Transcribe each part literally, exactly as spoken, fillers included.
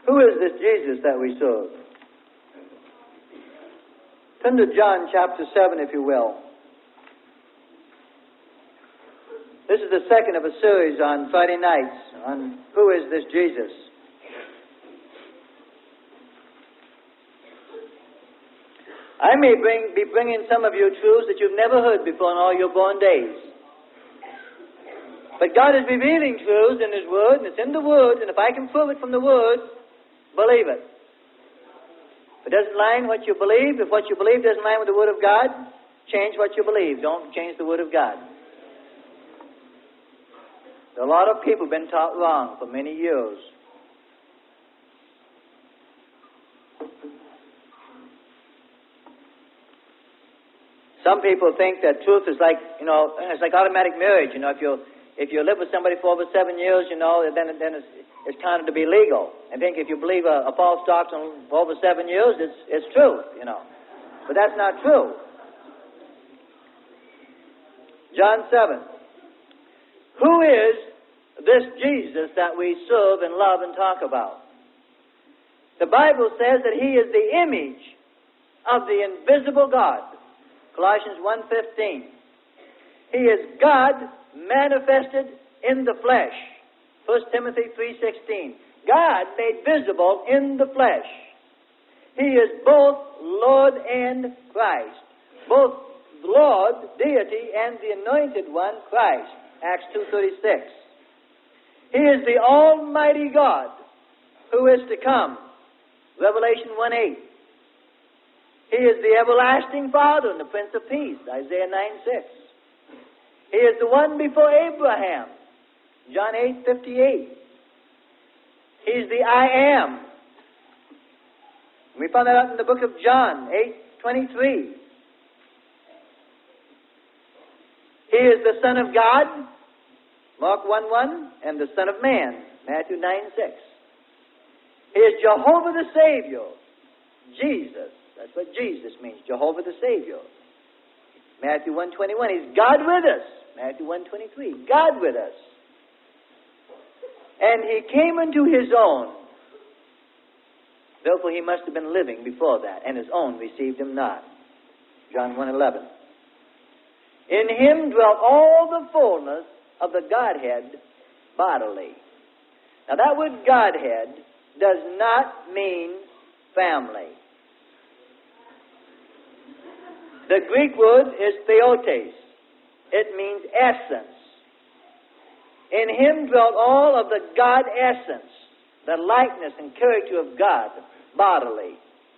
Who is this Jesus that we serve? Turn to John chapter seven, if you will. This is the second of a series on Friday nights on who is this Jesus. I may bring, be bringing some of you truths that you've never heard before in all your born days. But God is revealing truths in His Word, and it's in the Word, and if I can prove it from the Word, believe it. If it doesn't line what you believe, if what you believe doesn't line with the Word of God, change what you believe. Don't change the Word of God. A lot of people have been taught wrong for many years. Some people think that truth is like, you know, it's like automatic marriage. You know, if you if you live with somebody for over seven years, you know, then then it's, it's counted to be legal. I think if you believe a, a false doctrine for over seven years, it's it's true. You know, but that's not true. John seven. Who is this Jesus that we serve and love and talk about? The Bible says that He is the image of the invisible God. Colossians one fifteen. He is God manifested in the flesh. First Timothy three sixteen. God made visible in the flesh. He is both Lord and Christ. Both Lord, deity, and the anointed one, Christ. Acts two thirty-six. He is the Almighty God who is to come. Revelation one eight. He is the everlasting Father and the Prince of Peace. Isaiah nine six. He is the one before Abraham. John eight fifty-eight. He's the I am. We found that out in the book of John eight twenty-three. He is the Son of God. Mark one one. And the Son of Man. Matthew nine six. He is Jehovah the Savior. Jesus. That's what Jesus means. Jehovah the Savior. Matthew one twenty-one. He's God with us. Matthew one twenty-three. God with us. And He came unto His own. Therefore He must have been living before that. And His own received Him not. John one eleven. In Him dwelt all the fullness of the Godhead bodily. Now that word Godhead does not mean family. The Greek word is theotes. It means essence. In Him dwelt all of the God essence, the likeness and character of God bodily.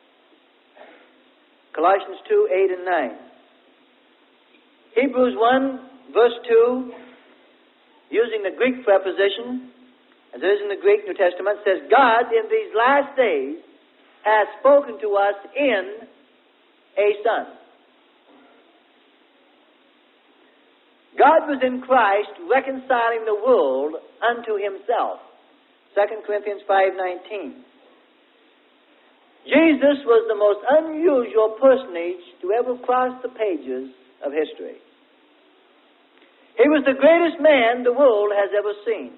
Colossians two, eight and nine. Hebrews one, verse two, using the Greek preposition, as it is in the Greek New Testament, says, God in these last days has spoken to us in a Son. God was in Christ reconciling the world unto Himself. Second Corinthians five nineteen. Jesus was the most unusual personage to ever cross the pages of history. He was the greatest man the world has ever seen.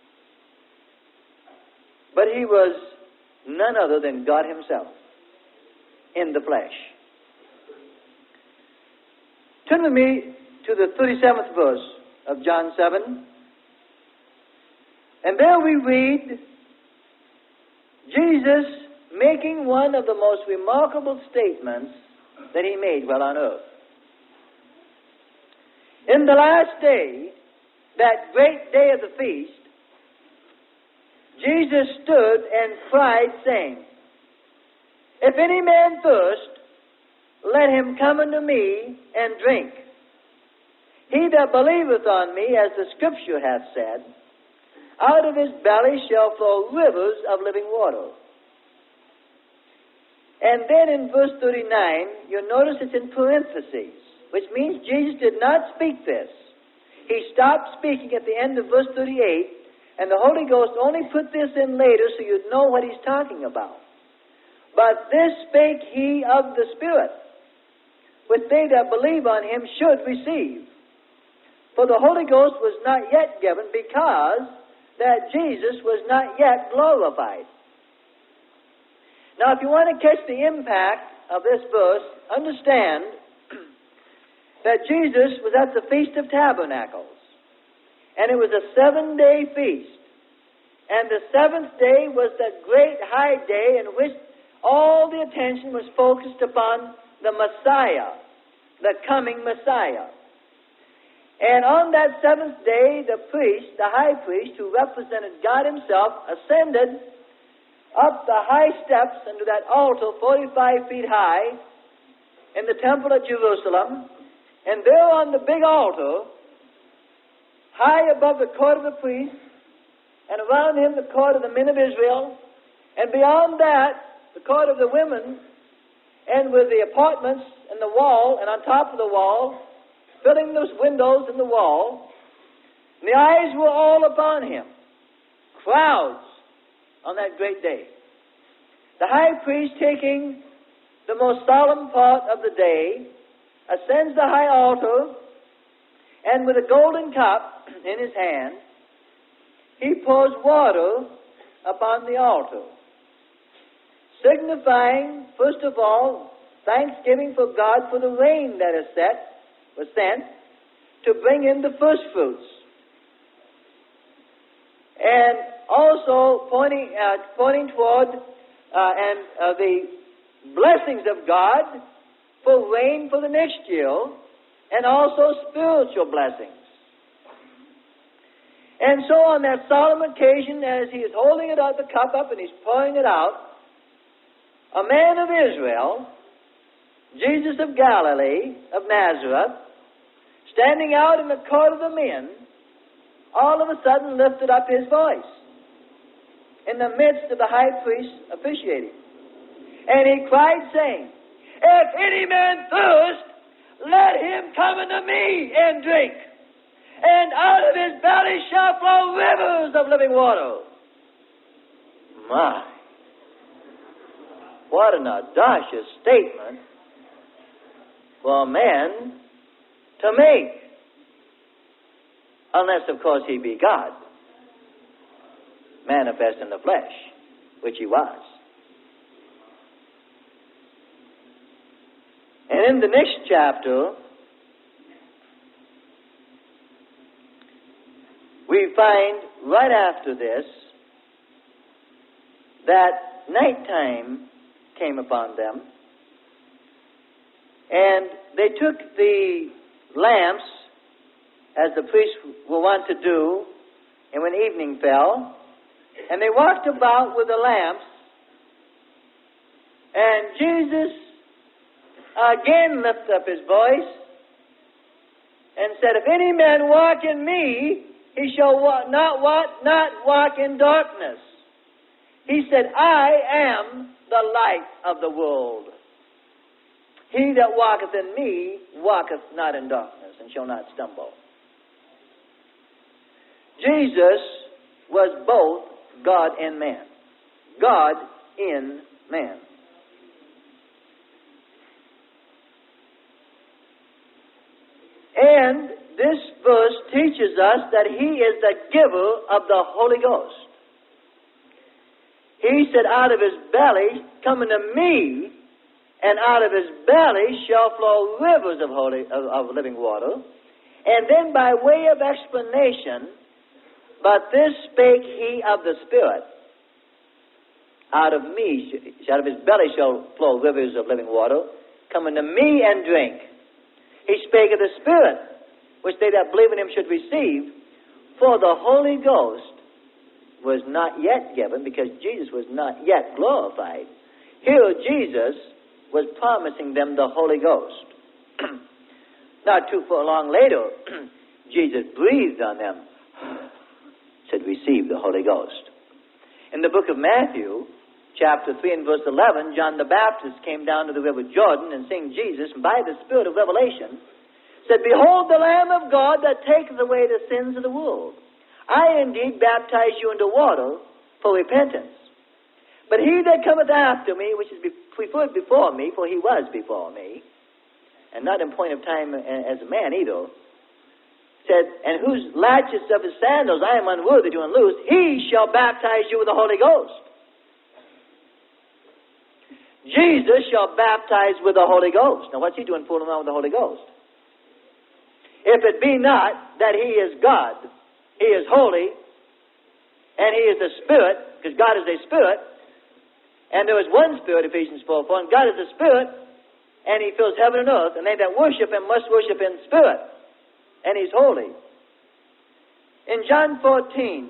But He was none other than God Himself in the flesh. Turn with me to the thirty-seventh verse of John seven. And there we read Jesus making one of the most remarkable statements that He made while on earth. In the last day, that great day of the feast, Jesus stood and cried, saying, If any man thirst, let him come unto me and drink. He that believeth on me, as the Scripture hath said, out of his belly shall flow rivers of living water. And then in verse thirty-nine, you'll notice it's in parentheses, which means Jesus did not speak this. He stopped speaking at the end of verse thirty-eight, and the Holy Ghost only put this in later so you'd know what He's talking about. But this spake He of the Spirit, which they that believe on Him should receive. For the Holy Ghost was not yet given because that Jesus was not yet glorified. Now, if you want to catch the impact of this verse, understand that Jesus was at the Feast of Tabernacles. And it was a seven-day feast. And the seventh day was the great high day in which all the attention was focused upon the Messiah, the coming Messiah. And on that seventh day, the priest, the high priest, who represented God himself, ascended up the high steps into that altar forty-five feet high in the temple at Jerusalem. And there on the big altar, high above the court of the priests, and around him the court of the men of Israel, and beyond that, the court of the women, and with the apartments and the wall, and on top of the wall, filling those windows in the wall, and the eyes were all upon him. Crowds on that great day. The high priest, taking the most solemn part of the day, ascends the high altar, and with a golden cup in his hand, he pours water upon the altar, signifying, first of all, thanksgiving for God for the rain that is set, was sent to bring in the first fruits. And also pointing, uh, pointing toward uh, and uh, the blessings of God for rain for the next year, and also spiritual blessings. And so on that solemn occasion, as he is holding it out, the cup up, and he's pouring it out, a man of Israel, Jesus of Galilee, of Nazareth, standing out in the court of the men, all of a sudden lifted up his voice in the midst of the high priest officiating. And he cried, saying, "If any man thirst, let him come unto me and drink. And out of his belly shall flow rivers of living water." My, what an audacious statement for a man to make. Unless, of course, he be God, manifest in the flesh, which he was. And in the next chapter, we find right after this that nighttime came upon them, and they took the lamps, as the priests were wont to do, and when evening fell, and they walked about with the lamps, and Jesus again lifted up his voice and said, "If any man walk in me, he shall walk, not what? Not walk in darkness." He said, "I am the light of the world. He that walketh in me walketh not in darkness, and shall not stumble." Jesus was both God and man. God in man. And this verse teaches us that he is the giver of the Holy Ghost. He said, "Out of his belly come unto me, and out of his belly shall flow rivers of holy of, of living water." And then by way of explanation, "But this spake he of the Spirit. Out of me, out of his belly shall flow rivers of living water. Come unto me and drink." He spake of the Spirit, which they that believe in him should receive. For the Holy Ghost was not yet given, because Jesus was not yet glorified. Here Jesus was promising them the Holy Ghost. Not too far long later, Jesus breathed on them, said, "Receive the Holy Ghost." In the book of Matthew, chapter three and verse eleven, John the Baptist came down to the river Jordan, and seeing Jesus, by the Spirit of revelation, said, "Behold the Lamb of God that taketh away the sins of the world. I indeed baptize you into water for repentance. But he that cometh after me, which is preferred before me, for he was before me," and not in point of time as a man either, said, "And whose latchets of his sandals I am unworthy to unloose, he shall baptize you with the Holy Ghost." Jesus shall baptize with the Holy Ghost. Now what's he doing fooling around with the Holy Ghost? If it be not that he is God, he is holy, and he is the Spirit, because God is a Spirit, and there is one Spirit, Ephesians four four, and God is a Spirit, and he fills heaven and earth, and they that worship him must worship in spirit, and he's holy. In John fourteen,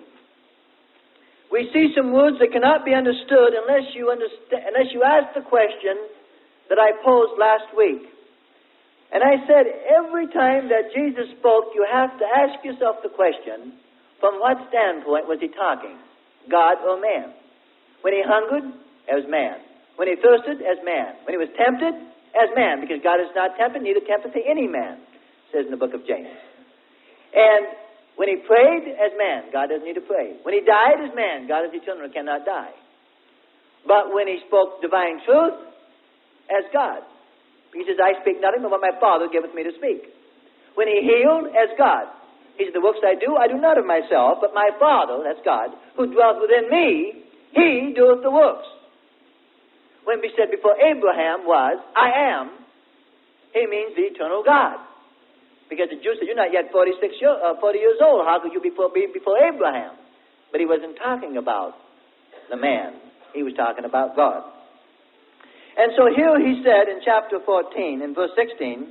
we see some words that cannot be understood unless you understand, unless you ask the question that I posed last week. And I said, every time that Jesus spoke, you have to ask yourself the question, from what standpoint was he talking? God or man? When he hungered, as man. When he thirsted, as man. When he was tempted, as man. Because God is not tempted, neither tempteth he any man, says in the book of James. And when he prayed, as man, God doesn't need to pray. When he died, as man, God is eternal and cannot die. But when he spoke divine truth, as God. He says, I speak nothing but what my Father giveth me to speak. When he healed, as God. He said, the works I do, I do not of myself, but my Father, that's God, who dwells within me, he doeth the works. When he said before Abraham was, I am, he means the eternal God. Because the Jews said, you're not yet forty-six year, uh, forty years old. How could you before, be before Abraham? But he wasn't talking about the man. He was talking about God. And so here he said in chapter fourteen, in verse sixteen,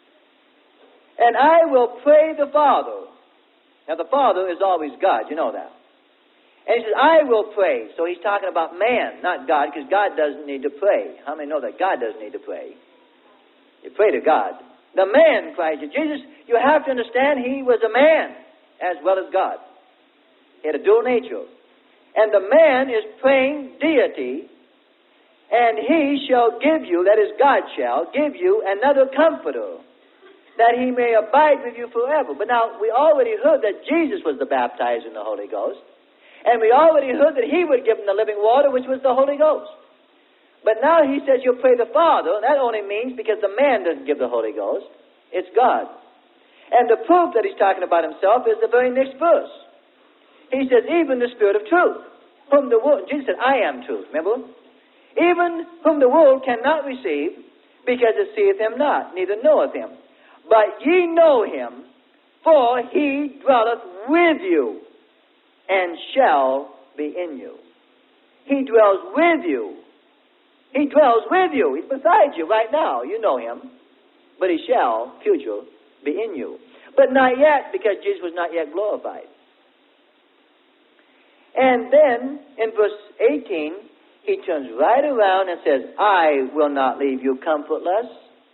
and I will pray the Father. Now the Father is always God, you know that. And he says, I will pray. So he's talking about man, not God, because God doesn't need to pray. How many know that God doesn't need to pray? You pray to God. The man cried to Jesus. You have to understand he was a man as well as God. He had a dual nature. And the man is praying deity, and he shall give you, that is God shall, give you another comforter, that he may abide with you forever. But now, we already heard that Jesus was the baptizer in the Holy Ghost. And we already heard that he would give them the living water, which was the Holy Ghost. But now he says you'll pray the Father. That only means because the man doesn't give the Holy Ghost. It's God. And the proof that he's talking about himself is the very next verse. He says, even the Spirit of truth, whom the world, Jesus said, I am truth, remember? Even whom the world cannot receive, because it seeth him not, neither knoweth him. But ye know him, for he dwelleth with you, and shall be in you. He dwells with you. He dwells with you. He's beside you right now. You know him. But he shall, future, be in you. But not yet, because Jesus was not yet glorified. And then, in verse eighteen, he turns right around and says, I will not leave you comfortless.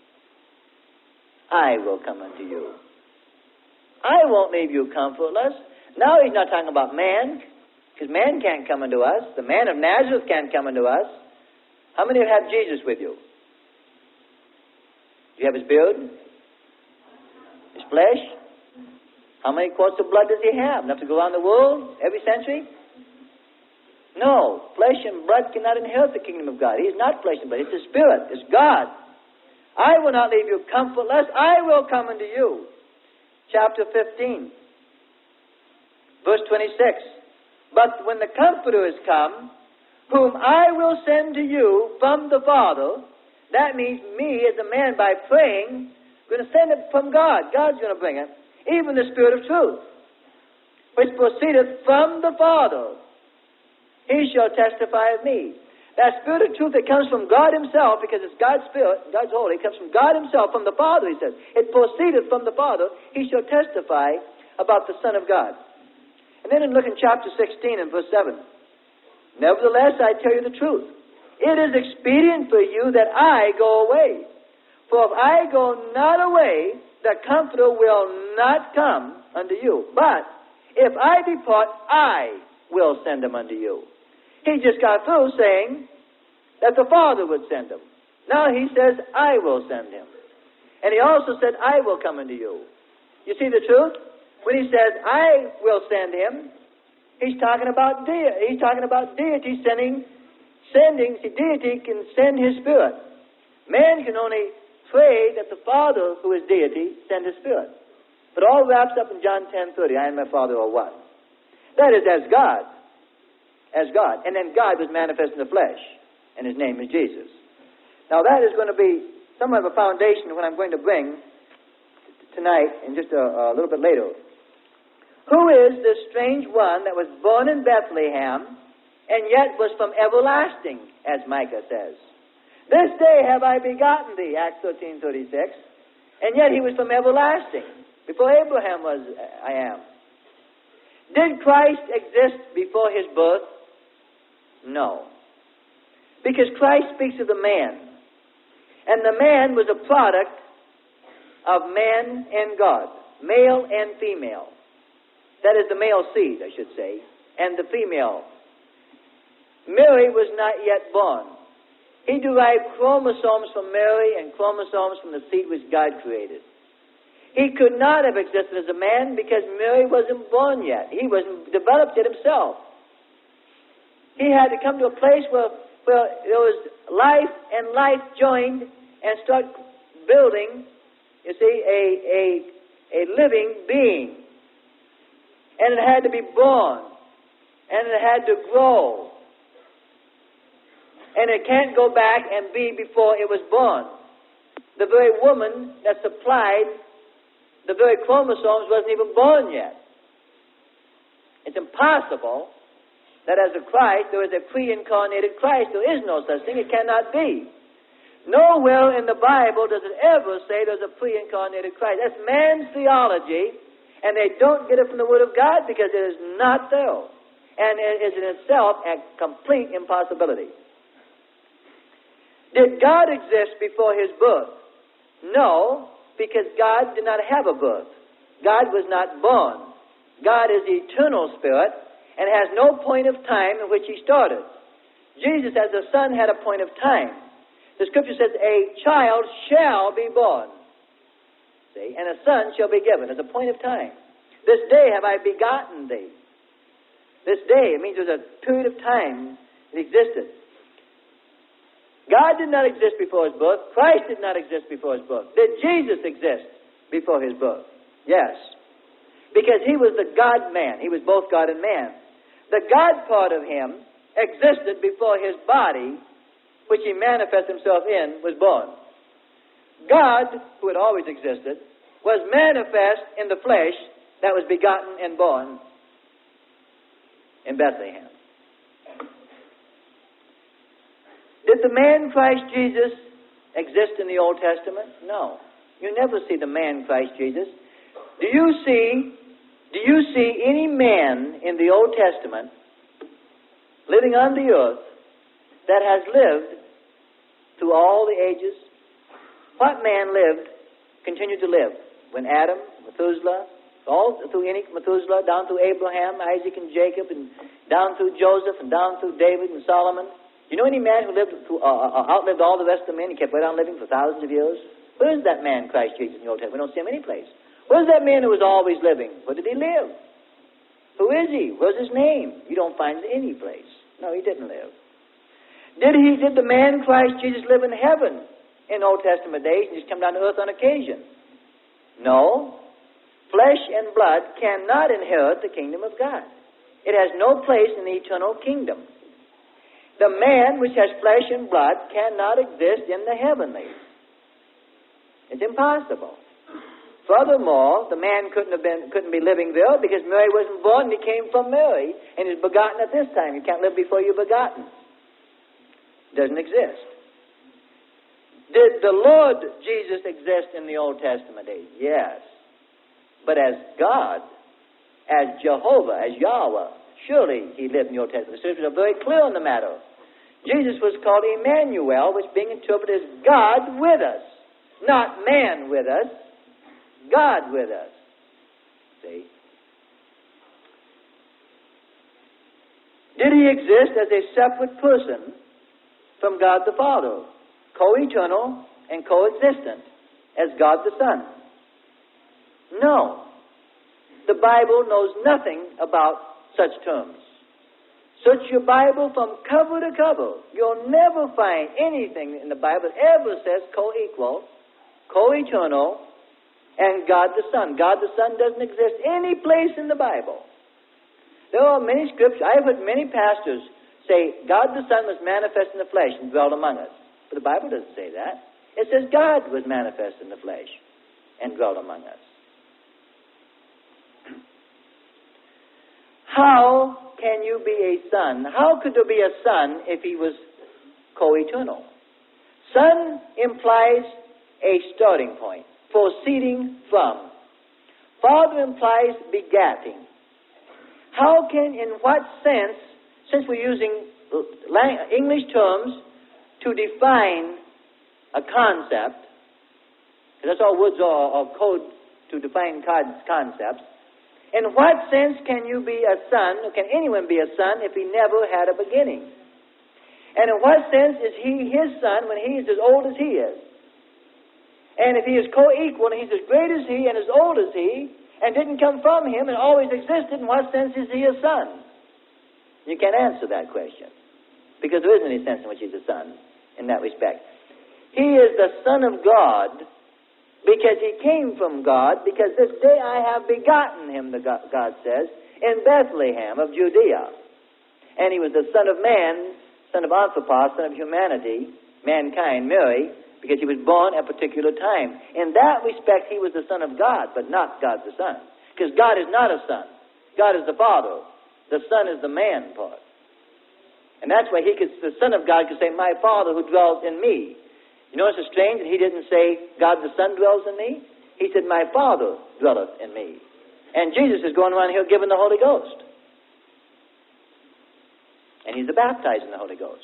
I will come unto you. I won't leave you comfortless. Now he's not talking about man, because man can't come unto us. The man of Nazareth can't come unto us. How many have Jesus with you? Do you have his beard? His flesh? How many quarts of blood does he have? Enough to go around the world every century? No. Flesh and blood cannot inherit the kingdom of God. He is not flesh and blood. It's the Spirit. It's God. I will not leave you comfortless. I will come unto you. Chapter fifteen. Verse twenty-six. But when the Comforter is come, whom I will send to you from the Father, that means me as a man by praying, going to send it from God. God's going to bring it. Even the Spirit of truth, which proceedeth from the Father. He shall testify of me. That Spirit of truth that comes from God himself, because it's God's Spirit, God's holy, it comes from God himself, from the Father, he says. It proceedeth from the Father. He shall testify about the Son of God. And then in look in chapter sixteen and verse seven. Nevertheless, I tell you the truth. It is expedient for you that I go away. For if I go not away, the Comforter will not come unto you. But if I depart, I will send him unto you. He just got through saying that the Father would send him. Now he says, I will send him. And he also said, I will come unto you. You see the truth? When he says, I will send him, he's talking about deity. He's talking about deity sending, sending. See, deity can send his Spirit. Man can only pray that the Father, who is deity, send his Spirit. But all wraps up in John ten thirty, I and my Father are one. That is as God. As God. And then God was manifest in the flesh. And his name is Jesus. Now that is going to be somewhat of a foundation of what I'm going to bring tonight and just a, a little bit later. Who is this strange one that was born in Bethlehem and yet was from everlasting, as Micah says? This day have I begotten thee, Acts thirteen thirty-six, and yet he was from everlasting. Before Abraham was, I am. Did Christ exist before his birth? No. Because Christ speaks of the man. And the man was a product of man and God, male and female. That is the male seed, I should say, and the female. Mary was not yet born. He derived chromosomes from Mary and chromosomes from the seed which God created. He could not have existed as a man because Mary wasn't born yet. He wasn't developed it himself. He had to come to a place where, where there was life and life joined and start building, you see, a, a, a living being. And it had to be born. And it had to grow. And it can't go back and be before it was born. The very woman that supplied the very chromosomes wasn't even born yet. It's impossible that as a Christ, there is a pre-incarnated Christ. There is no such thing. It cannot be. Nowhere in the Bible does it ever say there's a pre-incarnated Christ. That's man's theology, and they don't get it from the Word of God because it is not there. And it is in itself a complete impossibility. Did God exist before his birth? No, because God did not have a birth. God was not born. God is the eternal spirit and has no point of time in which he started. Jesus, as the Son, had a point of time. The Scripture says, a child shall be born. See, and a son shall be given. There's a point of time. This day have I begotten thee. This day, it means there's a period of time that existed. God did not exist before his birth. Christ did not exist before his birth. Did Jesus exist before his birth? Yes. Because he was the God-man. He was both God and man. The God part of him existed before his body, which he manifested himself in, was born. God, who had always existed, was manifest in the flesh that was begotten and born in Bethlehem. Did the man Christ Jesus exist in the Old Testament? No. You never see the man Christ Jesus. Do you see, do you see any man in the Old Testament living on the earth that has lived through all the ages? What man lived, continued to live? When Adam, Methuselah, all through Enoch, Methuselah, down through Abraham, Isaac, and Jacob, and down through Joseph, and down through David and Solomon? You know any man who lived through, uh, outlived all the rest of the men? He kept right on living for thousands of years. Where is that man, Christ Jesus, in the Old Testament? We don't see him any place. Where's that man who was always living? Where did he live? Who is he? Where's his name? You don't find it any place. No, he didn't live. Did he? Did the man Christ Jesus live in heaven in Old Testament days and just come down to earth on occasion? No. Flesh and blood cannot inherit the kingdom of God. It has no place in the eternal kingdom. The man which has flesh and blood cannot exist in the heavenlies. It's impossible. Furthermore, the man couldn't have been, couldn't be living there because Mary wasn't born and he came from Mary and is begotten at this time. You can't live before you're begotten. Doesn't exist. Did the Lord Jesus exist in the Old Testament days? Yes. But as God, as Jehovah, as Yahweh, surely he lived in the Old Testament. The scriptures are very clear on the matter. Jesus was called Emmanuel, which being interpreted as God with us. Not man with us, God with us. See? Did he exist as a separate person from God the Father, co-eternal and co-existent, as God the Son? No. The Bible knows nothing about such terms. Search your Bible from cover to cover. You'll never find anything in the Bible that ever says co-equal, co-eternal, and God the Son. God the Son doesn't exist any place in the Bible. There are many scriptures. I have heard many pastors say God the Son was manifest in the flesh and dwelt among us. But the Bible doesn't say that. It says God was manifest in the flesh and dwelt among us. How can you be a son? How could there be a son if he was co-eternal? Son implies a starting point, proceeding from. Father implies begatting. How can, in what sense, since we're using English terms to define a concept, because that's all words are, are code to define concepts, in what sense can you be a son, or can anyone be a son, if he never had a beginning? And in what sense is he his son when he is as old as he is? And if he is co-equal, and he's as great as he and as old as he, and didn't come from him and always existed, in what sense is he a son? You can't answer that question, because there isn't any sense in which he's a son in that respect. He is the Son of God because he came from God, because this day I have begotten him, the God, God says, in Bethlehem of Judea. And he was the Son of Man, Son of Anthropos, Son of humanity, mankind, Mary, because he was born at a particular time. In that respect, he was the Son of God, but not God the Son. Because God is not a son. God is the Father. The Son is the man part. And that's why he could, the Son of God could say, my Father who dwells in me. You notice it's strange that he didn't say, God the Son dwells in me. He said, my Father dwelleth in me. And Jesus is going around here giving the Holy Ghost. And he's the baptized in the Holy Ghost.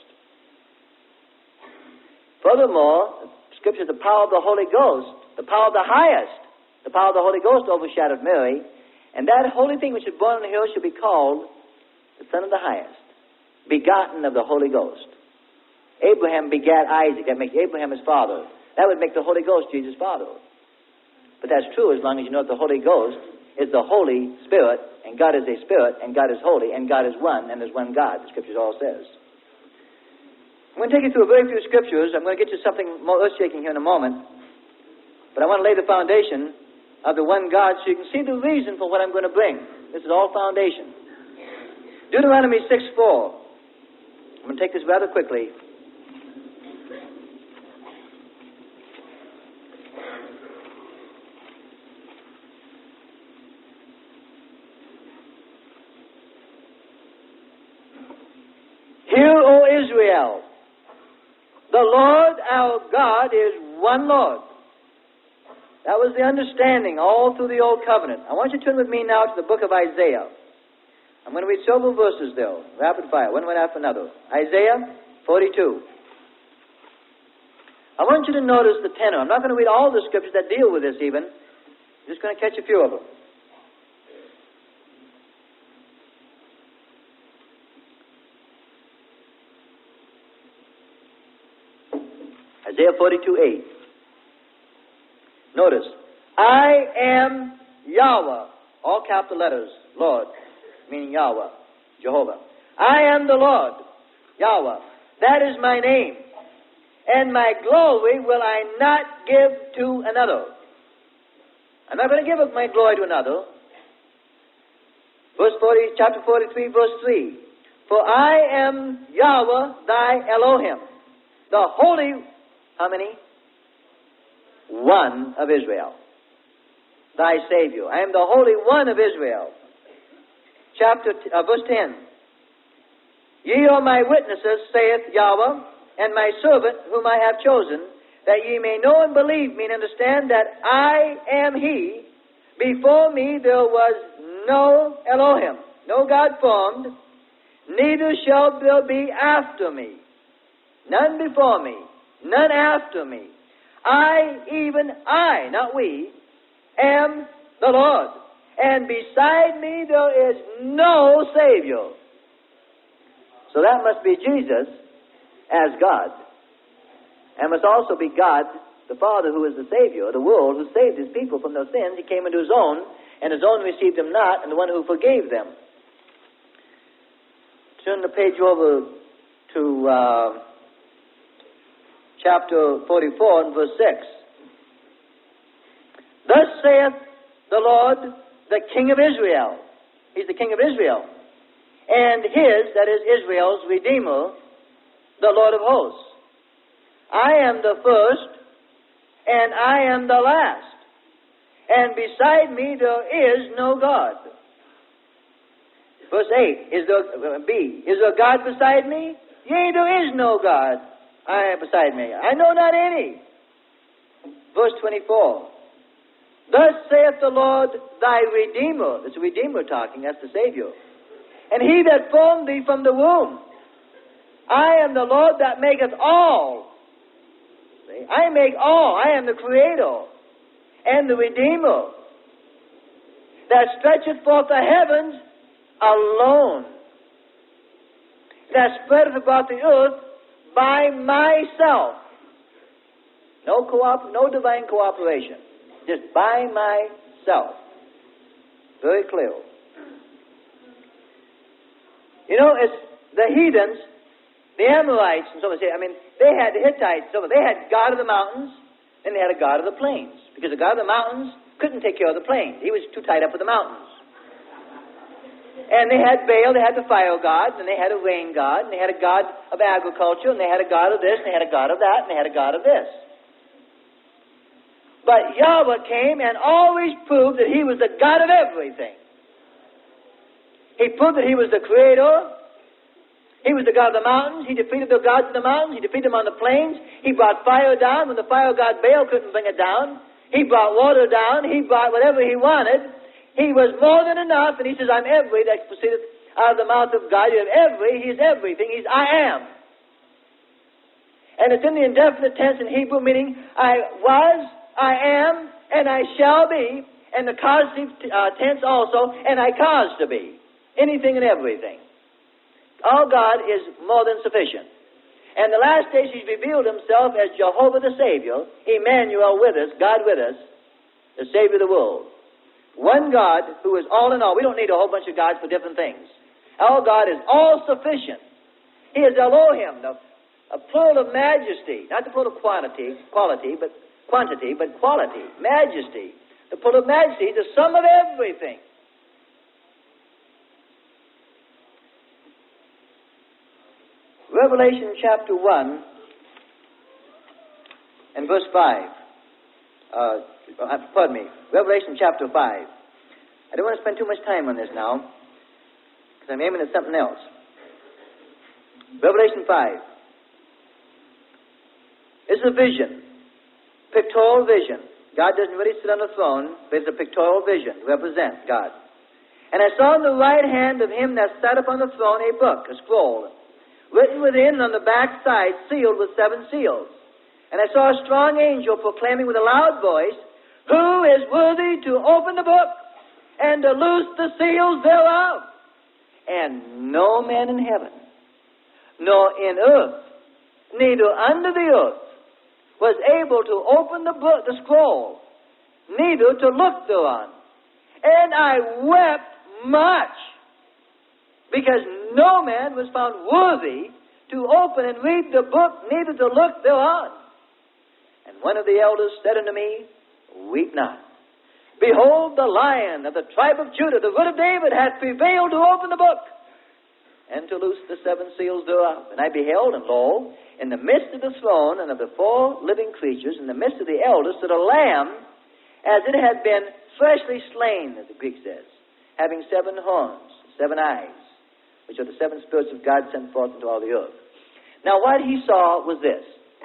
Furthermore, Scripture is the power of the Holy Ghost, the power of the highest. The power of the Holy Ghost overshadowed Mary. And that holy thing which is born on the hill should be called the Son of the highest, begotten of the Holy Ghost. Abraham begat Isaac. That makes Abraham his father. That would make the Holy Ghost Jesus' father. But that's true as long as you know that the Holy Ghost is the Holy Spirit, and God is a Spirit, and God is holy, and God is one, and there's one God, the Scriptures all says. I'm going to take you through a very few Scriptures. I'm going to get you something more earth-shaking here in a moment. But I want to lay the foundation of the one God so you can see the reason for what I'm going to bring. This is all foundation. Deuteronomy six four. I'm going to take this rather quickly. Hear, O Israel, the Lord our God is one Lord. That was the understanding all through the Old Covenant. I want you to turn with me now to the book of Isaiah. I'm going to read several verses, though, rapid fire, one right after another. Isaiah forty-two. I want you to notice the tenor. I'm not going to read all the scriptures that deal with this even. I'm just going to catch a few of them. Isaiah forty-two eight. Notice, I am Yahweh, all capital letters, Lord, meaning Yahweh, Jehovah. I am the Lord, Yahweh. That is my name. And my glory will I not give to another. I'm not going to give up my glory to another. Verse forty, chapter forty-three, verse three. For I am Yahweh, thy Elohim, the holy, how many? One of Israel, thy Savior. I am the Holy One of Israel. Chapter uh, verse ten. Ye are my witnesses, saith Yahweh, and my servant whom I have chosen, that ye may know and believe me and understand that I am He. Before me there was no Elohim, no God formed, neither shall there be after me. None before me, none after me. I, even I, not we, am the Lord. And beside me there is no Savior. So that must be Jesus as God. And must also be God, the Father, who is the Savior of the world, who saved His people from their sins. He came into His own, and His own received Him not, and the one who forgave them. Turn the page over to uh, chapter forty-four and verse six. Thus saith the Lord, the King of Israel. He's the King of Israel. And His, that is Israel's, Redeemer, the Lord of hosts. I am the first, and I am the last. And beside me there is no God. Verse eight, is there, B, is there God beside me? Yea, there is no God I am beside me. I know not any. Verse twenty-four, thus saith the Lord thy Redeemer. It's a Redeemer talking, that's the Savior. And he that formed thee from the womb. I am the Lord that maketh all. See? I make all. I am the Creator and the Redeemer that stretcheth forth the heavens alone, that spreadeth abroad the earth by myself. No co-op, no divine cooperation. Just by myself. Very clear. You know, it's the heathens, the Amorites, and so on. I mean, they had the Hittites, so they had God of the mountains, and they had a God of the plains. Because the God of the mountains couldn't take care of the plains. He was too tied up with the mountains. And they had Baal, they had the fire god, and they had a rain god, and they had a god of agriculture, and they had a god of this, and they had a god of that, and they had a god of this. But Yahweh came and always proved that He was the God of everything. He proved that He was the Creator. He was the God of the mountains. He defeated the gods of the mountains. He defeated them on the plains. He brought fire down when the fire god Baal couldn't bring it down. He brought water down. He brought whatever He wanted. He was more than enough. And He says, I'm every that proceedeth out of the mouth of God. You have every. He's everything. He's I am. And it's in the indefinite tense in Hebrew, meaning I was, I am, and I shall be. And the causative uh, tense also, and I cause to be. Anything and everything. All God is more than sufficient. And the last days He's revealed Himself as Jehovah the Savior, Emmanuel with us, God with us, the Savior of the world. One God who is all in all. We don't need a whole bunch of gods for different things. Our God is all sufficient. He is Elohim, the, a plural of majesty, not the plural of quantity, quality, but quantity, but quality, majesty. The plural of majesty, the sum of everything. Revelation chapter one and verse five. Uh, pardon me. Revelation chapter five. I don't want to spend too much time on this now, because I'm aiming at something else. Revelation five. It's a vision. Pictorial vision. God doesn't really sit on the throne, but it's a pictorial vision to represent God. And I saw in the right hand of Him that sat upon the throne a book, a scroll, written within on the back side, sealed with seven seals. And I saw a strong angel proclaiming with a loud voice, Who is worthy to open the book and to loose the seals thereof? And no man in heaven, nor in earth, neither under the earth, was able to open the book, the scroll, neither to look thereon. And I wept much, because no man was found worthy to open and read the book, neither to look thereon. And one of the elders said unto me, Weep not. Behold, the Lion of the tribe of Judah, the root of David, hath prevailed to open the book, and to loose the seven seals thereof. And I beheld, and lo, in the midst of the throne and of the four living creatures, in the midst of the elders, stood a lamb, as it had been freshly slain, as the Greek says, having seven horns, seven eyes, which are the seven spirits of God sent forth into all the earth. Now, what he saw was this.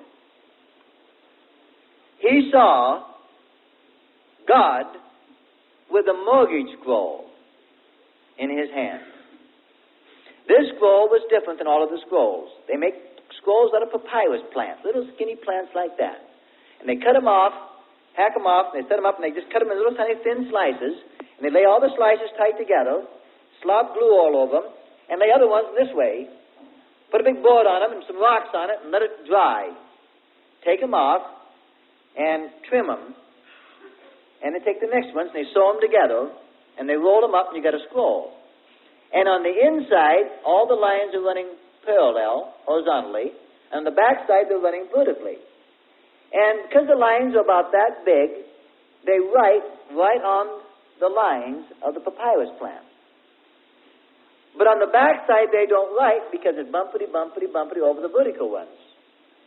He saw God with a mortgage scroll in His hand. This scroll was different than all of the scrolls. They make scrolls out of papyrus plants, little skinny plants like that. And they cut them off, hack them off, and they set them up, and they just cut them in little tiny thin slices, and they lay all the slices tight together, slop glue all over them, and lay other ones this way, put a big board on them and some rocks on it, and let it dry. Take them off and trim them, and they take the next ones and they sew them together, and they roll them up, and you got a scroll. And on the inside, all the lines are running parallel, horizontally, and on the back side they're running vertically. And because the lines are about that big, they write right on the lines of the papyrus plant. But on the back side they don't write, because it's bumpity, bumpity, bumpity over the vertical ones.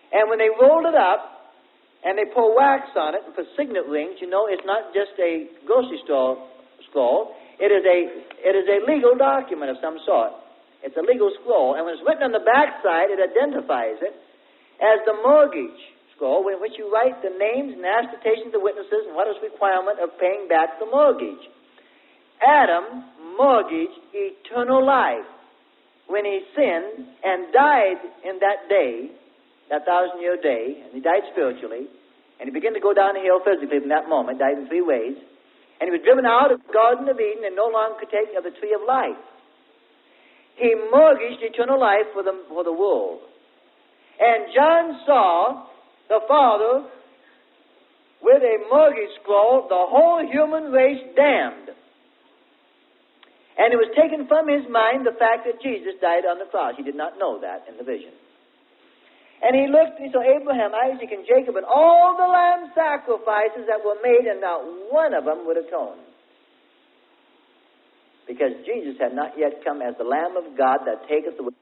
And when they rolled it up, and they pour wax on it, and for signet rings, you know, it's not just a grocery store scroll. It is a, it is a legal document of some sort. It's a legal scroll, and when it's written on the backside, it identifies it as the mortgage scroll, in which you write the names and attestations of witnesses and what is the requirement of paying back the mortgage. Adam mortgaged eternal life when he sinned and died in that day, that thousand-year day, and he died spiritually, and he began to go downhill physically from that moment, died in three ways, and he was driven out of the Garden of Eden and no longer could take of the tree of life. He mortgaged eternal life for the, for the world. And John saw the Father with a mortgage scroll, the whole human race damned. And it was taken from his mind the fact that Jesus died on the cross. He did not know that in the vision. And he looked and he saw Abraham, Isaac, and Jacob, and all the lamb sacrifices that were made, and not one of them would atone. Because Jesus had not yet come as the Lamb of God that taketh away,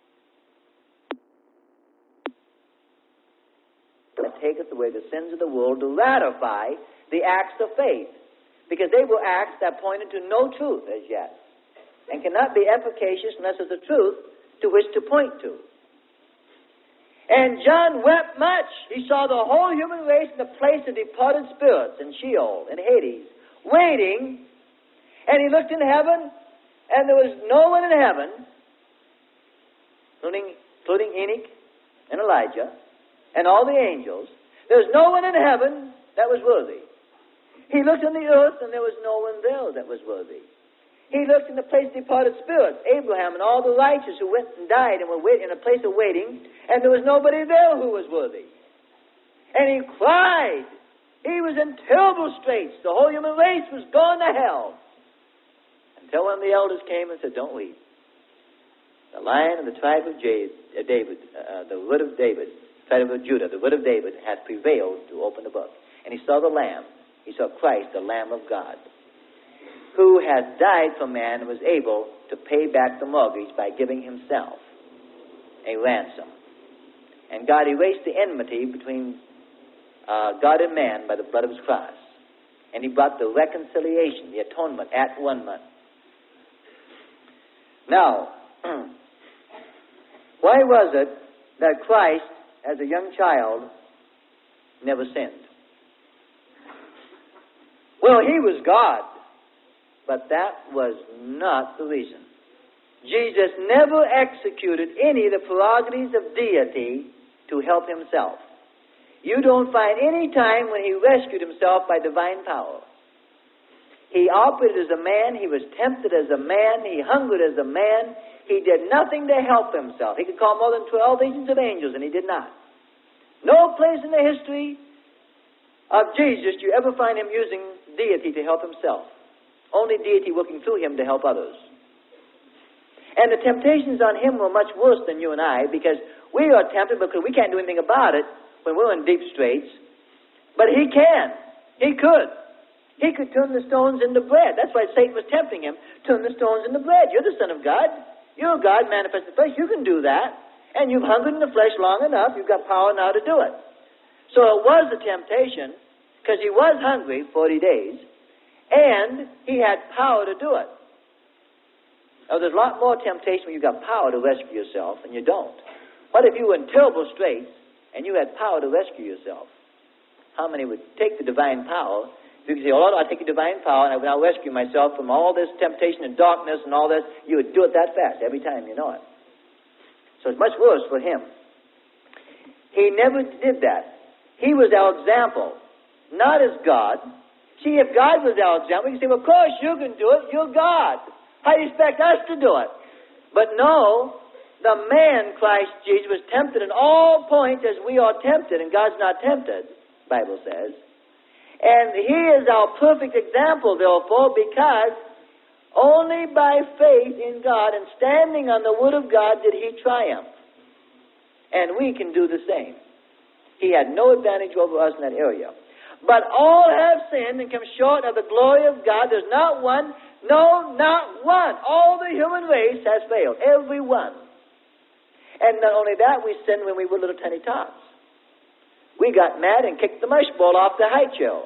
that taketh away the sins of the world, to ratify the acts of faith. Because they were acts that pointed to no truth as yet, and cannot be efficacious unless there's a truth to which to point to. And John wept much. He saw the whole human race in the place of departed spirits in Sheol, in Hades, waiting. And he looked in heaven, and there was no one in heaven, including, including Enoch and Elijah and all the angels. There was no one in heaven that was worthy. He looked on the earth, and there was no one there that was worthy. He looked in the place of departed spirits, Abraham and all the righteous who went and died and were wait- in a place of waiting, and there was nobody there who was worthy. And he cried. He was in terrible straits. The whole human race was gone to hell. Until one of the elders came and said, "Don't weep. The Lion of the tribe of David, uh, the root of David, tribe of Judah, the root of David, has prevailed to open the book." And he saw the Lamb. He saw Christ, the Lamb of God, who has died for man and was able to pay back the mortgage by giving himself a ransom. And God erased the enmity between uh, God and man by the blood of his cross. And he brought the reconciliation, the atonement, at one month. Now, why was it that Christ, as a young child, never sinned? Well, he was God, but that was not the reason. Jesus never executed any of the prerogatives of deity to help himself. You don't find any time when he rescued himself by divine power. He operated as a man. He was tempted as a man. He hungered as a man. He did nothing to help himself. He could call more than twelve legions of angels, and he did not. No place in the history of Jesus do you ever find him using deity to help himself. Only deity working through him to help others. And the temptations on him were much worse than you and I, because we are tempted because we can't do anything about it when we're in deep straits. But he can. He could. He could turn the stones into bread. That's why Satan was tempting him. Turn the stones into bread. You're the Son of God. You're God manifested in the flesh. You can do that. And you've hungered in the flesh long enough. You've got power now to do it. So it was a temptation, because he was hungry forty days, and he had power to do it. Now, there's a lot more temptation when you've got power to rescue yourself, and you don't. What if you were in terrible straits, and you had power to rescue yourself? How many would take the divine power? You could say, "Oh, Lord, I'll take your divine power, and I will now rescue myself from all this temptation and darkness and all this." You would do it that fast every time, you know it. So it's much worse for him. He never did that. He was our example, not as God. See, if God was our example, you can say, "Well, of course you can do it. You're God. How do you expect us to do it?" But no, the man, Christ Jesus, was tempted in all points as we are tempted, and God's not tempted, the Bible says. And he is our perfect example, therefore, because only by faith in God and standing on the Word of God did he triumph. And we can do the same. He had no advantage over us in that area. But all have sinned and come short of the glory of God. There's not one, no, not one. All the human race has failed. Every one. And not only that, we sinned when we were little tiny tots. We got mad and kicked the mush ball off the high chair.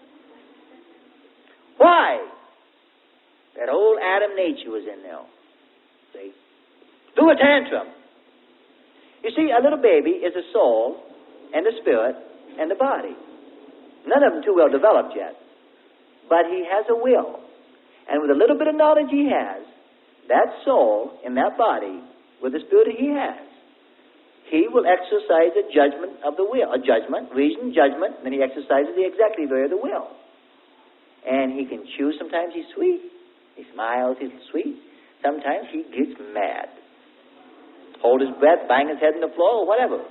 Why? That old Adam nature was in there. See? Threw a tantrum. You see, a little baby is a soul and a spirit and a body. None of them too well developed yet. But he has a will. And with a little bit of knowledge he has, that soul in that body, with the spirit he has, he will exercise a judgment of the will. A judgment, reason, judgment, and then he exercises the executive area of the will. And he can choose. Sometimes he's sweet. He smiles, he's sweet. Sometimes he gets mad. Hold his breath, bang his head on the floor, or whatever.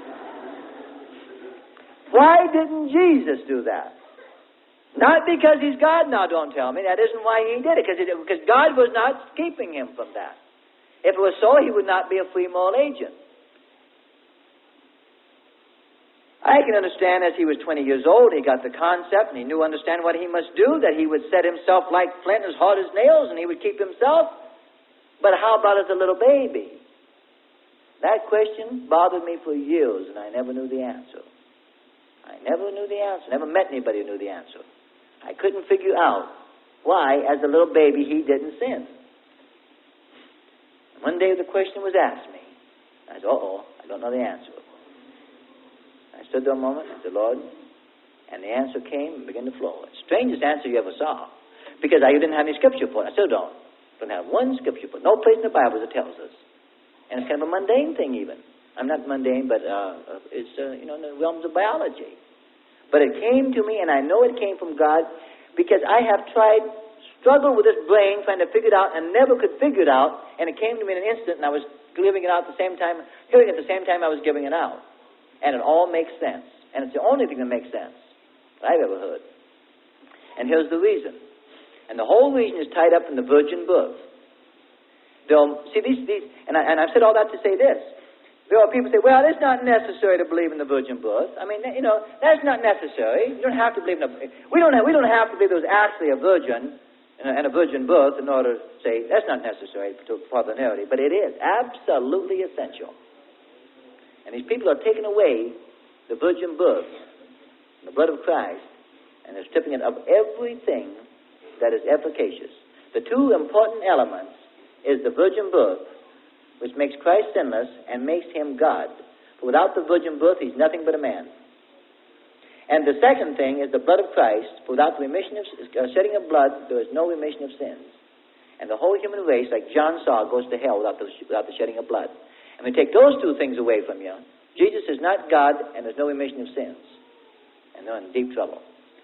Why didn't Jesus do that? Not because he's God now, don't tell me. That isn't why he did it. Because, it, because God was not keeping him from that. If it was so, he would not be a free moral agent. I can understand as he was twenty years old, he got the concept, and he knew, understand what he must do, that he would set himself like flint, as hard as nails, and he would keep himself. But how about as a little baby? That question bothered me for years, and I never knew the answer. I never knew the answer. Never met anybody who knew the answer. I couldn't figure out why, as a little baby, he didn't sin. One day the question was asked me. I said, uh-oh, I don't know the answer. I stood there a moment and said, Lord, and the answer came and began to flow. It's the strangest answer you ever saw. Because I didn't have any scripture for it. I still don't. Don't have one scripture for it. No place in the Bible that tells us. And it's kind of a mundane thing even. I'm not mundane, but uh, it's, uh, you know, in the realms of biology. But it came to me, and I know it came from God, because I have tried, struggled with this brain, trying to figure it out, and never could figure it out. And it came to me in an instant, and I was giving it out at the same time, hearing it at the same time I was giving it out. And it all makes sense. And it's the only thing that makes sense that I've ever heard. And here's the reason. And the whole reason is tied up in the virgin birth. They'll, see, these, these and, I, and I've said all that to say this. There are people who say, well, it's not necessary to believe in the virgin birth. I mean, you know, that's not necessary. You don't have to believe in a... We don't have, we don't have to believe there was actually a virgin and a virgin birth in order to say that's not necessary for faternity. But it is absolutely essential. And these people are taking away the virgin birth, the blood of Christ, and they're stripping it of everything that is efficacious. The two important elements is the virgin birth, which makes Christ sinless and makes him God. For without the virgin birth, he's nothing but a man. And the second thing is the blood of Christ. For without the remission of uh, shedding of blood, there is no remission of sins. And the whole human race, like John saw, goes to hell without the, without the shedding of blood. And we take those two things away from you. Jesus is not God, and there's no remission of sins. And they're in deep trouble.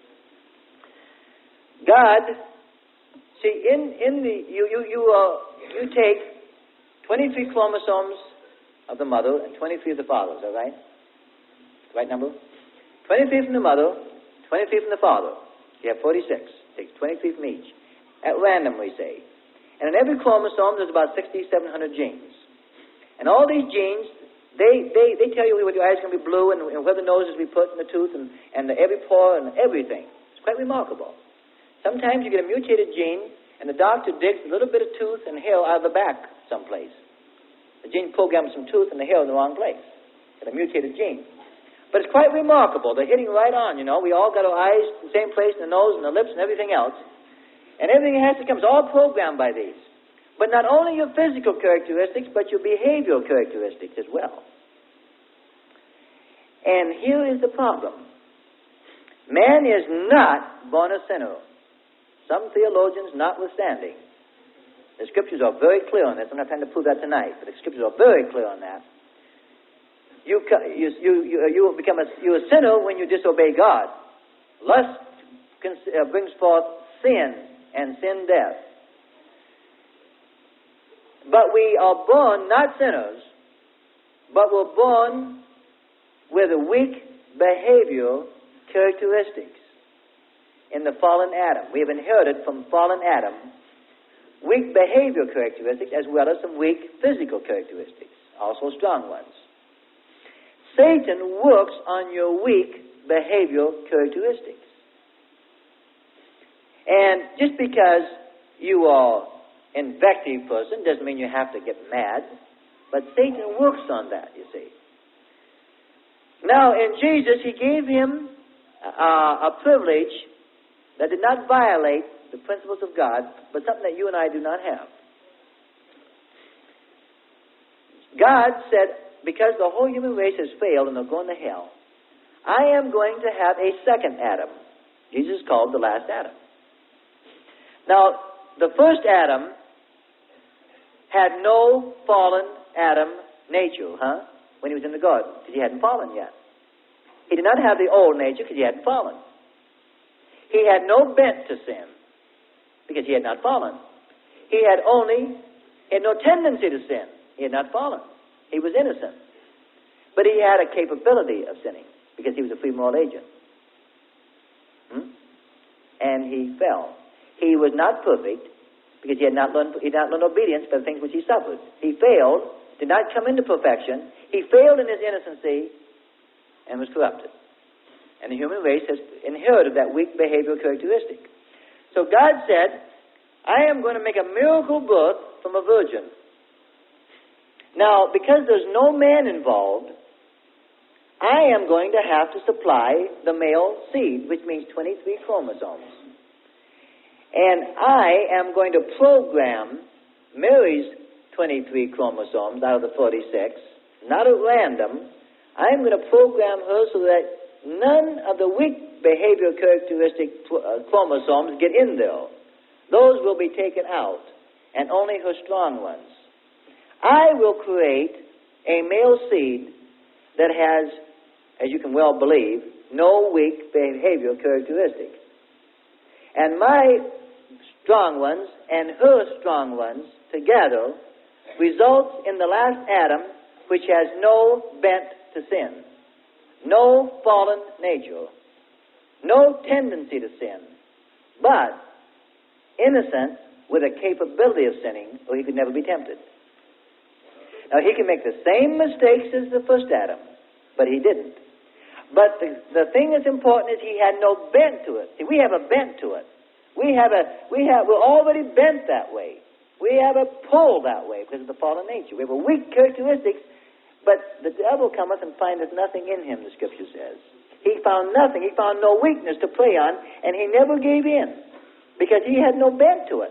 God, see, in, in the, you, you, you, uh, you take twenty-three chromosomes of the mother and twenty-three of the father, is that right? Right number? twenty-three from the mother, twenty-three from the father. You have forty-six. Takes twenty-three from each. At random, we say. And in every chromosome, there's about six thousand seven hundred genes. And all these genes, they, they, they tell you whether your eyes are going to be blue and, and where the nose is to be put in the tooth and, and the, every pore and everything. It's quite remarkable. Sometimes you get a mutated gene and the doctor digs a little bit of tooth and hair out of the back someplace. The gene programs some tooth and the hair in the wrong place. It's a mutated gene. But it's quite remarkable. They're hitting right on, you know. We all got our eyes in the same place, and the nose and the lips and everything else. And everything has to come. It's all programmed by these. But not only your physical characteristics, but your behavioral characteristics as well. And here is the problem. Man is not born a sinner. Some theologians notwithstanding. The scriptures are very clear on this. I'm not trying to prove that tonight, but the scriptures are very clear on that. You you you you, you become a you're a sinner when you disobey God. Lust uh, brings forth sin, and sin death. But we are born not sinners, but we're born with a weak behavioral characteristics in the fallen Adam. We have inherited from fallen Adam weak behavioral characteristics as well as some weak physical characteristics, also strong ones. Satan works on your weak behavioral characteristics. And just because you are an invective person doesn't mean you have to get mad, but Satan works on that, you see. Now, in Jesus, He gave him uh, a privilege that did not violate the principles of God, but something that you and I do not have. God said, because the whole human race has failed and they're going to hell, I am going to have a second Adam. Jesus is called the last Adam. Now, the first Adam had no fallen Adam nature, huh? When he was in the garden, because he hadn't fallen yet. He did not have the old nature because he hadn't fallen. He had no bent to sin because he had not fallen. He had only, he had no tendency to sin. He had not fallen. He was innocent. But he had a capability of sinning because he was a free moral agent. Hmm? And he fell. He was not perfect because he had not learned, he had not learned obedience by the things which he suffered. He failed, did not come into perfection. He failed in his innocency and was corrupted. And the human race has inherited that weak behavioral characteristic. So God said, I am going to make a miracle birth from a virgin. Now, because there's no man involved, I am going to have to supply the male seed, which means twenty-three chromosomes. And I am going to program Mary's twenty-three chromosomes out of the forty-six, not at random. I'm going to program her so that none of the weak behavioral characteristic chromosomes get in there. Those will be taken out, and only her strong ones. I will create a male seed that has, as you can well believe, no weak behavioral characteristics. And my strong ones and her strong ones together results in the last Adam, which has no bent to sin, no fallen nature, no tendency to sin, but innocent with a capability of sinning, or he could never be tempted. Now, he can make the same mistakes as the first Adam, but he didn't. But the, the thing that's important is he had no bent to it. See, we have a bent to it. We have a, we have, we're already bent that way. We have a pull that way because of the fallen nature. We have a weak characteristics, but the devil cometh and findeth nothing in him, the Scripture says. He found nothing. He found no weakness to prey on, and he never gave in because he had no bent to it.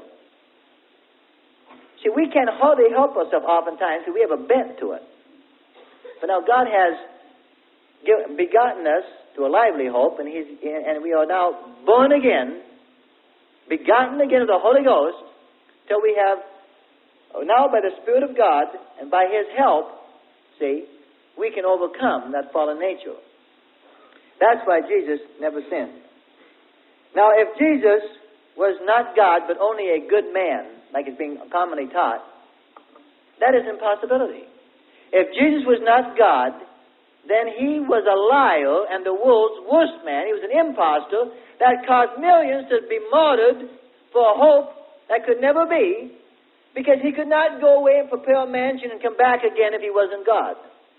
See, we can hardly help ourselves oftentimes because we have a bent to it. But now God has give, begotten us to a lively hope, and, he's, and we are now born again, begotten again of the Holy Ghost, till we have, now by the Spirit of God and by His help, see, we can overcome that fallen nature. That's why Jesus never sinned. Now, if Jesus was not God, but only a good man, like it's being commonly taught, that is an impossibility. If Jesus was not God, then he was a liar and the world's worst man. He was an impostor that caused millions to be martyred for a hope that could never be, because he could not go away and prepare a mansion and come back again if he wasn't God.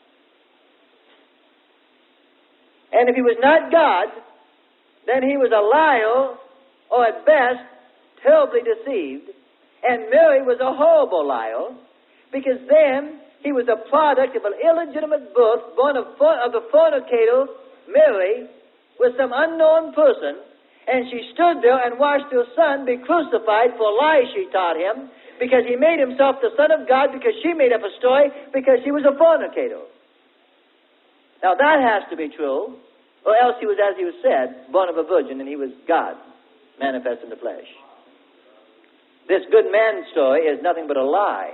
And if he was not God, then he was a liar, or at best, terribly deceived. And Mary was a horrible liar, because then he was a product of an illegitimate birth, born of, of the fornicator, Mary, with some unknown person, and she stood there and watched her son be crucified for lies she taught him, because he made himself the Son of God, because she made up a story, because he was a fornicator. Now that has to be true, or else he was, as he was said, born of a virgin, and he was God, manifest in the flesh. This good man story is nothing but a lie.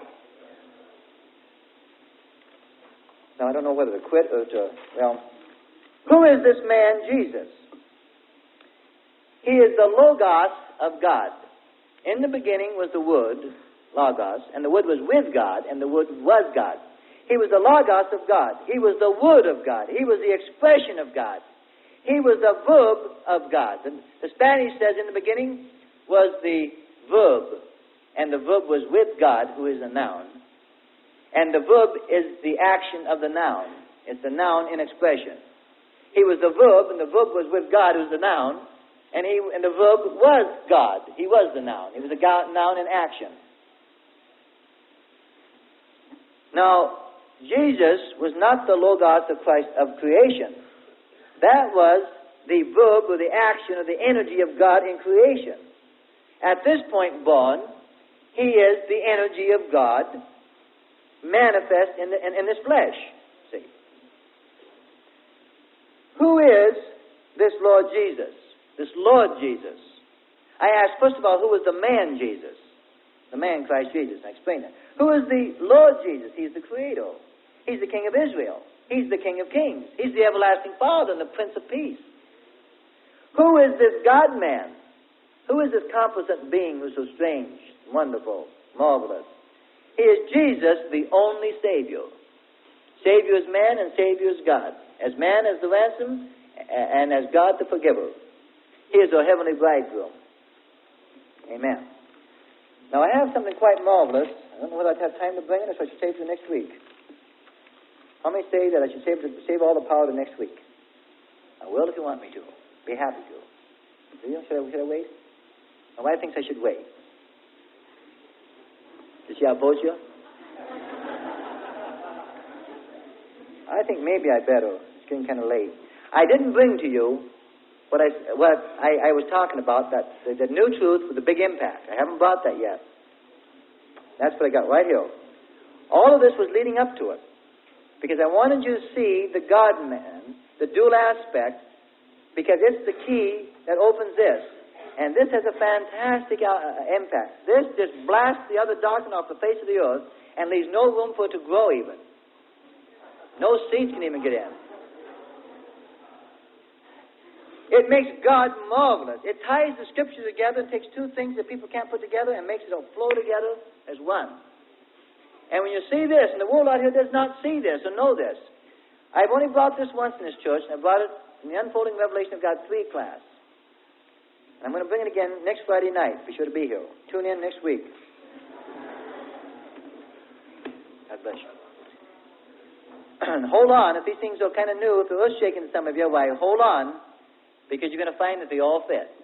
Now, I don't know whether to quit or to, well, who is this man, Jesus? He is the Logos of God. In the beginning was the Word, Logos, and the Word was with God, and the Word was God. He was the Logos of God. He was the Word of God. He was the expression of God. He was the verb of God. The, the Spanish says in the beginning was the verb, and the verb was with God, who is a noun. And the verb is the action of the noun. It's the noun in expression. He was the verb, and the verb was with God, who's the noun, and he and the verb was God. He was the noun. He was the God, noun in action. Now, Jesus was not the Logos of Christ of creation. That was the verb or the action or the energy of God in creation. At this point born, he is the energy of God manifest in, the, in, in this flesh. See? Who is this Lord Jesus? This Lord Jesus. I asked, first of all, who is the man Jesus? The man Christ Jesus. I explained that. Who is the Lord Jesus? He's the Creator. He's the King of Israel. He's the King of Kings. He's the everlasting Father and the Prince of Peace. Who is this God-man? Who is this composite being who's so strange, wonderful, marvelous? He is Jesus, the only Savior. Savior is man and Savior is God. As man as the ransom and as God the forgiver. He is our heavenly bridegroom. Amen. Now I have something quite marvelous. I don't know whether I'd have time to bring it or so I should save it for next week. How many say that I should save, it, save all the power to next week? I will if you want me to. Be happy to. Do you? Should I, should I wait? My wife thinks I should wait. Does she oppose you? I think maybe I better. It's getting kind of late. I didn't bring to you what I, what I, I was talking about, that the, the new truth with the big impact. I haven't brought that yet. That's what I got right here. All of this was leading up to it. Because I wanted you to see the God-man, the dual aspect, because it's the key that opens this. And this has a fantastic uh, impact. This just blasts the other doctrine off the face of the earth and leaves no room for it to grow even. No seeds can even get in. It makes God marvelous. It ties the Scripture together and takes two things that people can't put together and makes it all flow together as one. And when you see this, and the world out here does not see this or know this. I've only brought this once in this church, and I brought it in the Unfolding Revelation of God three class. And I'm going to bring it again next Friday night. Be sure to be here. Tune in next week. God bless you. Hold on. If these things are kind of new, if they're earth-shaking to some of you, why, hold on, because you're going to find that they all fit.